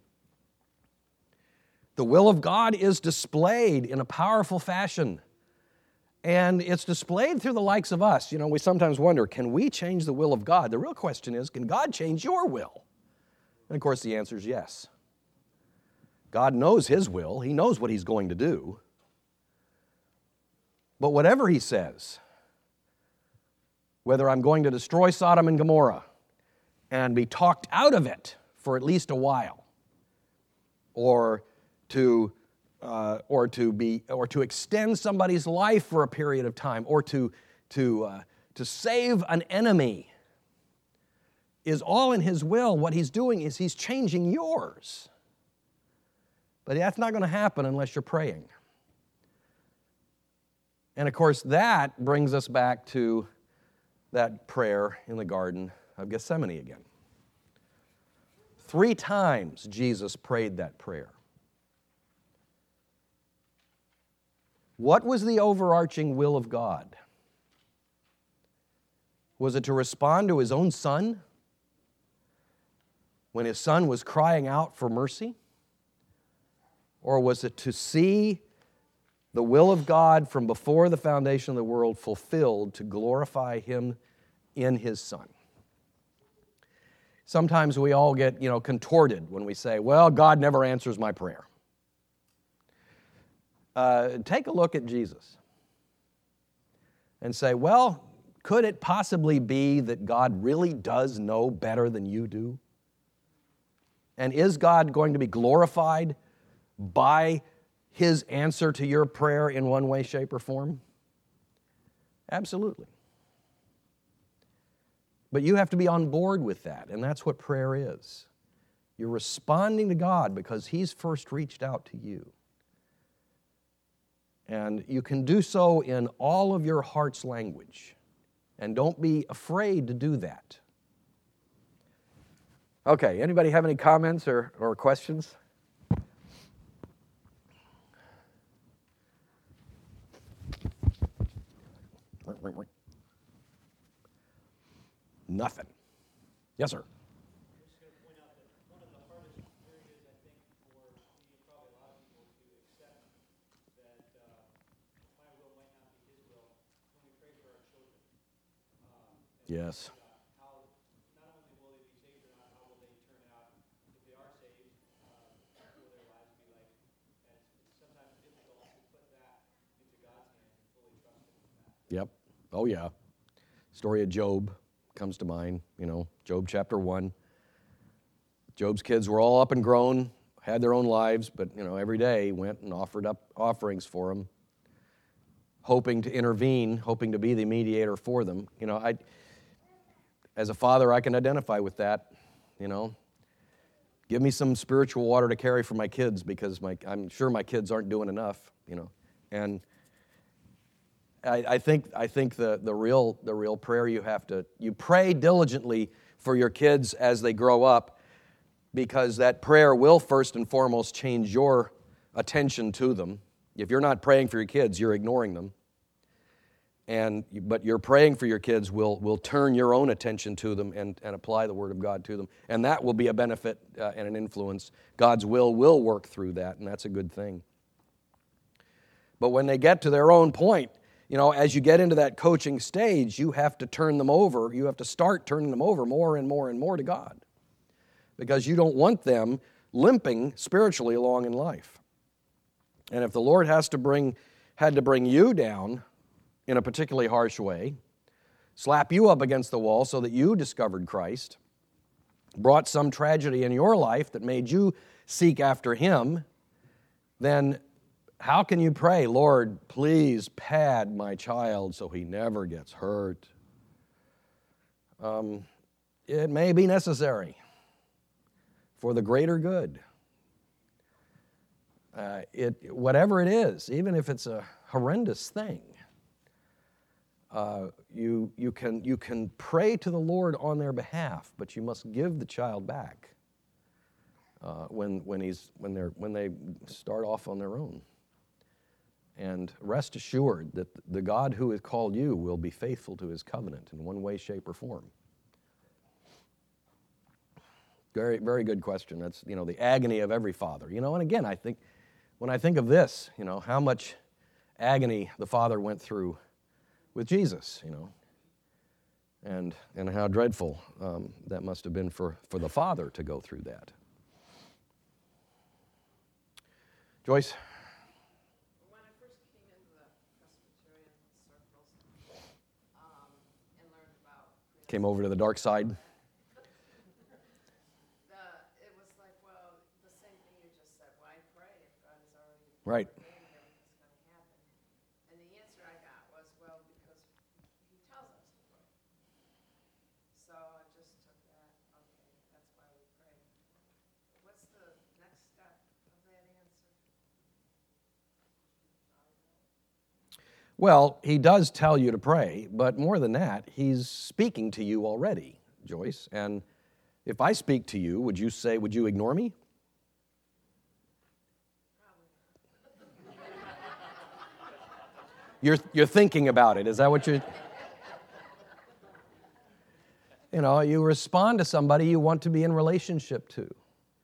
The will of God is displayed in a powerful fashion. And it's displayed through the likes of us. You know, we sometimes wonder, can we change the will of God? The real question is, can God change your will? And of course, the answer is yes. God knows his will. He knows what he's going to do. But whatever he says, whether I'm going to destroy Sodom and Gomorrah and be talked out of it for at least a while, or to, uh, or to be, or to extend somebody's life for a period of time, or to, to, uh, to save an enemy, is all in his will. What he's doing is he's changing yours. But that's not going to happen unless you're praying. And of course, that brings us back to that prayer in the Garden of Gethsemane again. Three times Jesus prayed that prayer. What was the overarching will of God? Was it to respond to his own Son when his Son was crying out for mercy? Or was it to see the will of God from before the foundation of the world fulfilled to glorify him in his Son? Sometimes we all get, you know, contorted when we say, well, God never answers my prayer. Uh, take a look at Jesus and say, well, could it possibly be that God really does know better than you do? And is God going to be glorified by his answer to your prayer in one way, shape, or form? Absolutely. But you have to be on board with that, and that's what prayer is. You're responding to God because he's first reached out to you. And you can do so in all of your heart's language. And don't be afraid to do that. Okay, anybody have any comments or, or questions? Nothing. Yes, sir. Yes. How not only will they be saved or not, how will they turn out if they are saved? Uh, what will their lives be like? And it's sometimes difficult to put that into God's hands and fully trust Him with that. Yep. Oh yeah. Story of Job comes to mind. You know, Job chapter one. Job's kids were all up and grown, had their own lives, but you know, every day went and offered up offerings for him, hoping to intervene, hoping to be the mediator for them. You know, I. As a father, I can identify with that, you know. Give me some spiritual water to carry for my kids because my, I'm sure my kids aren't doing enough, you know. And I, I think I think the, the real the real prayer you have to, you pray diligently for your kids as they grow up because that prayer will first and foremost change your attention to them. If you're not praying for your kids, you're ignoring them. And but your praying for your kids will will turn your own attention to them and, and apply the Word of God to them. And that will be a benefit uh, and an influence. God's will will work through that, and that's a good thing. But when they get to their own point, you know, as you get into that coaching stage, you have to turn them over. You have to start turning them over more and more and more to God. Because you don't want them limping spiritually along in life. And if the Lord has to bring had to bring you down in a particularly harsh way, slap you up against the wall so that you discovered Christ, brought some tragedy in your life that made you seek after Him, then how can you pray, Lord, please pad my child so he never gets hurt? Um, it may be necessary for the greater good. Uh, it, whatever it is, even if it's a horrendous thing, Uh, you, you, can, you can pray to the Lord on their behalf, but you must give the child back uh, when, when, he's, when, they're, when they start off on their own. And rest assured that the God who has called you will be faithful to His covenant in one way, shape, or form. Very, very good question. That's, you know, the agony of every father. You know, and again, I think, when I think of this, you know, how much agony the Father went through with Jesus, you know, and and how dreadful um, that must have been for, for the Father to go through that. Joyce? When I first came into the Presbyterian circles um, and learned about... Came over to the dark side? The, it was like, well, the same thing you just said. Why pray if God has already... Right. Well, He does tell you to pray, but more than that, He's speaking to you already, Joyce. And if I speak to you, would you say, would you ignore me? You're, you're thinking about it. Is that what you're... You know, you respond to somebody you want to be in relationship to.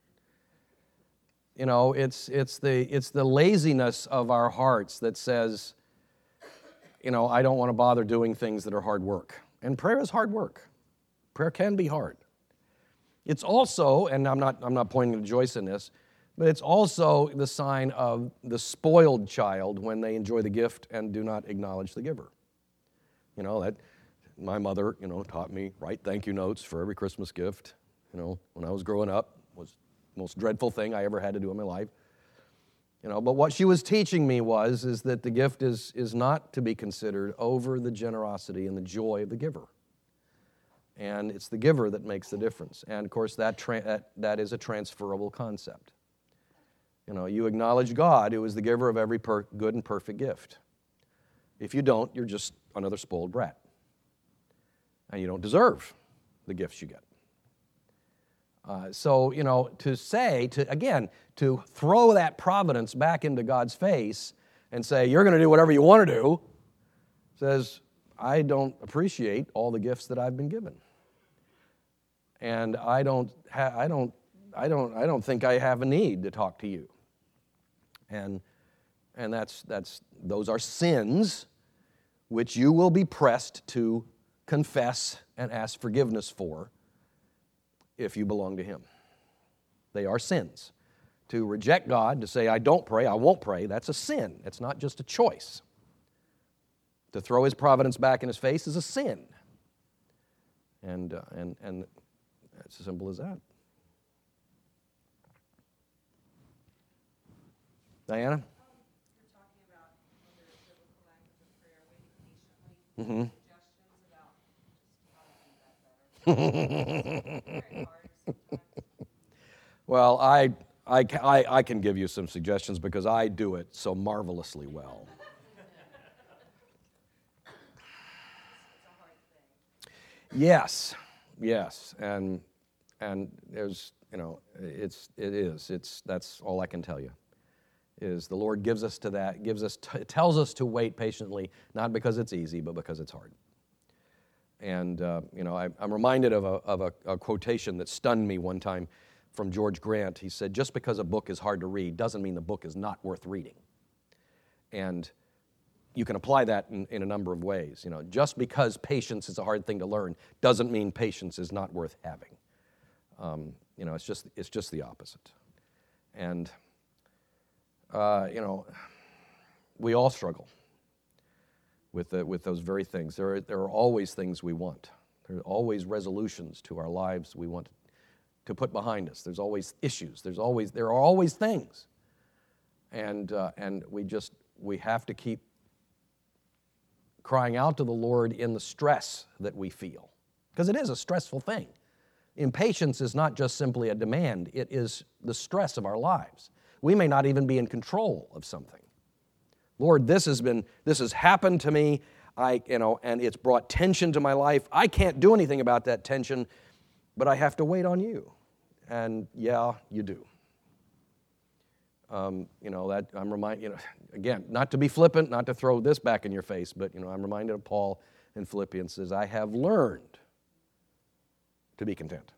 You know, it's, it's, the, it's the laziness of our hearts that says, you know, I don't want to bother doing things that are hard work. And prayer is hard work. Prayer can be hard. It's also, and I'm not, I'm not pointing to Joyce in this, but it's also the sign of the spoiled child when they enjoy the gift and do not acknowledge the giver. You know, that my mother, you know, taught me write thank you notes for every Christmas gift. You know, when I was growing up, it was the most dreadful thing I ever had to do in my life. You know, but what she was teaching me was is that the gift is, is not to be considered over the generosity and the joy of the giver. And it's the giver that makes the difference. And, of course, that, tra- that, that is a transferable concept. You know, you acknowledge God, who is the giver of every per- good and perfect gift. If you don't, you're just another spoiled brat. And you don't deserve the gifts you get. Uh, so, you know, to say, to again, to throw that providence back into God's face and say, you're going to do whatever you want to do, says, I don't appreciate all the gifts that I've been given. And I don't, ha- I don't, I don't, I don't think I have a need to talk to you. And, and that's, that's, those are sins which you will be pressed to confess and ask forgiveness for if you belong to Him. They are sins. To reject God, to say, I don't pray, I won't pray, that's a sin. It's not just a choice. To throw His providence back in His face is a sin. And, uh, and, and it's as simple as that. Diana? Um, you're talking about other biblical language of prayer, waiting patiently. Mm-hmm. Suggestions about just how to do that better. It's very hard sometimes. Well, I, I, ca- I, I can give you some suggestions because I do it so marvelously well. It's a hard thing. Yes, yes, and and there's you know it's it is it's that's all I can tell you. Is the Lord gives us to that, gives us, t- tells us to wait patiently, not because it's easy, but because it's hard. And, uh, you know, I, I'm reminded of, a, of a, a quotation that stunned me one time from George Grant. He said, just because a book is hard to read doesn't mean the book is not worth reading. And you can apply that in, in a number of ways. You know, just because patience is a hard thing to learn doesn't mean patience is not worth having. Um, you know, it's just, it's just the opposite. And... Uh, you know, we all struggle with the, with those very things. There are, there are always things we want. There are always resolutions to our lives we want to put behind us. There's always issues. There's always there are always things, and uh, and we just we have to keep crying out to the Lord in the stress that we feel, because it is a stressful thing. Impatience is not just simply a demand; it is the stress of our lives. We may not even be in control of something. Lord, this has been, this has happened to me, I, you know, and it's brought tension to my life. I can't do anything about that tension, but I have to wait on you. And yeah, you do. Um, you know, that I'm reminded, you know, again, not to be flippant, not to throw this back in your face, but, you know, I'm reminded of Paul in Philippians says, I have learned to be content.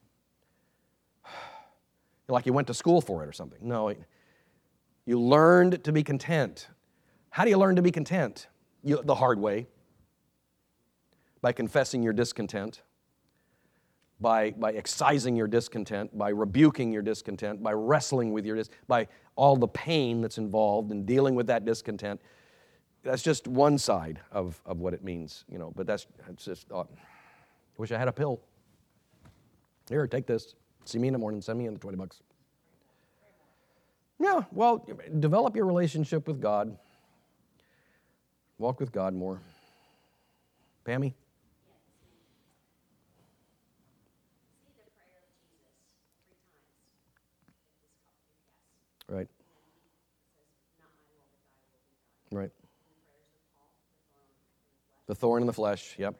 Like you went to school for it or something. No, you learned to be content. How do you learn to be content? You, the hard way. By confessing your discontent, by, by excising your discontent, by rebuking your discontent, by wrestling with your dis, by all the pain that's involved in dealing with that discontent. That's just one side of, of what it means, you know. But that's, that's just, oh, I wish I had a pill. Here, take this. See me in the morning, send me in the twenty bucks. Yeah, well, develop your relationship with God. Walk with God more. Pammy? Right. Right. The thorn in the flesh, yep.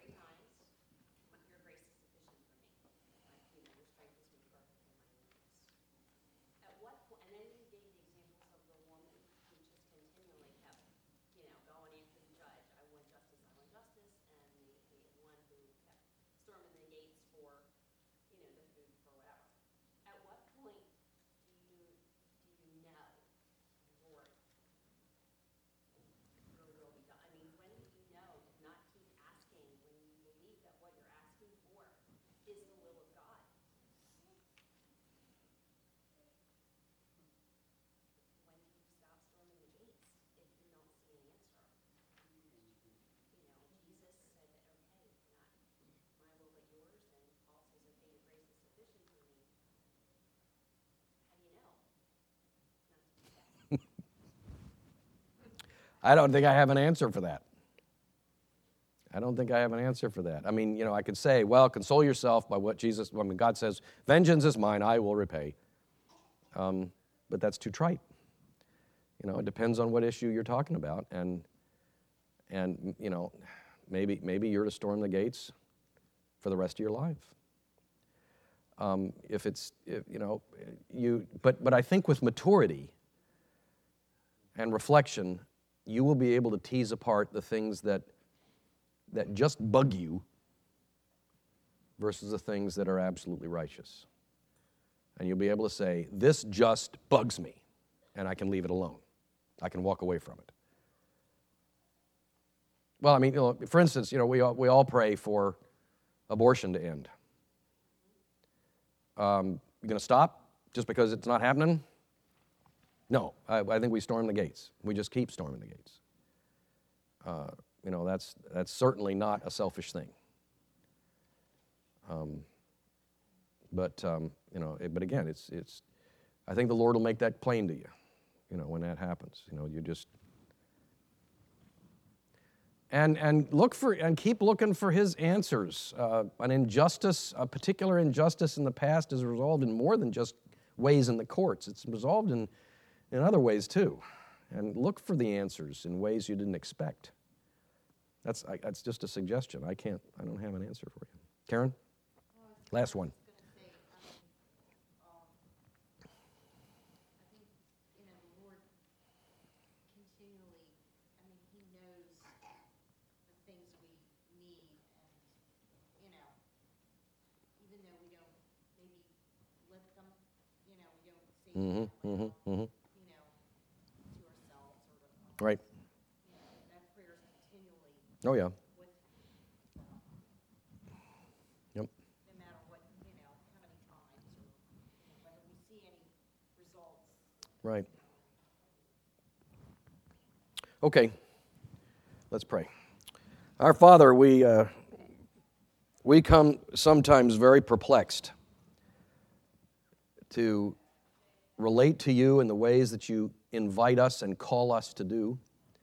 I don't think I have an answer for that. I don't think I have an answer for that. I mean, you know, I could say, well, console yourself by what Jesus, I mean, God says, vengeance is mine, I will repay. Um, but that's too trite. You know, it depends on what issue you're talking about. And, and you know, maybe, maybe you're to storm the gates for the rest of your life. Um, if it's, if, you know, you, but, but I think with maturity and reflection, you will be able to tease apart the things that that just bug you versus the things that are absolutely righteous. And you'll be able to say, this just bugs me, and I can leave it alone. I can walk away from it. Well, I mean, you know, for instance, you know, we all, we all pray for abortion to end. Um, you going to stop just because it's not happening? No, I, I think we storm the gates. We just keep storming the gates. Uh, you know, that's that's certainly not a selfish thing. Um, but um, you know, it, but again, it's it's. I think the Lord will make that plain to you. You know, when that happens, you know, you just and and look for and keep looking for His answers. Uh, an injustice, a particular injustice in the past, is resolved in more than just ways in the courts. It's resolved in in other ways too. And look for the answers in ways you didn't expect. That's I, that's just a suggestion. I can't. I don't have an answer for you, Karen. Last one. Mm-hmm, mm-hmm, mm-hmm. You know, to ourselves or to, right. You know, that prayer is continually. Oh yeah. With, yep. No matter what, you know, how many times or you know, whether we see any results. Right. Okay. Let's pray. Our Father, we uh, we come sometimes very perplexed to relate to you in the ways that you invite us and call us to do,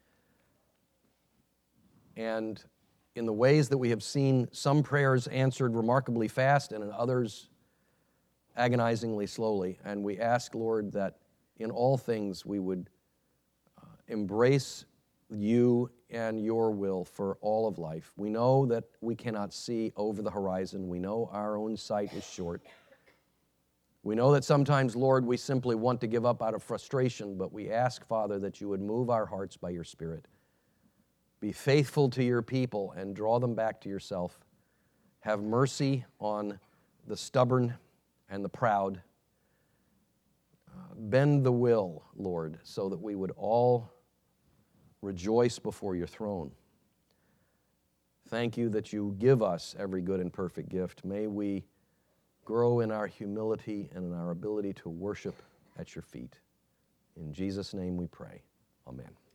and in the ways that we have seen some prayers answered remarkably fast and in others agonizingly slowly. And we ask, Lord, that in all things we would uh, embrace you and your will for all of life. We know that we cannot see over the horizon. We know our own sight is short. We know that sometimes, Lord, we simply want to give up out of frustration, but we ask, Father, that you would move our hearts by your Spirit. Be faithful to your people and draw them back to yourself. Have mercy on the stubborn and the proud. Uh, bend the will, Lord, so that we would all rejoice before your throne. Thank you that you give us every good and perfect gift. May we grow in our humility and in our ability to worship at your feet. In Jesus' name we pray. Amen.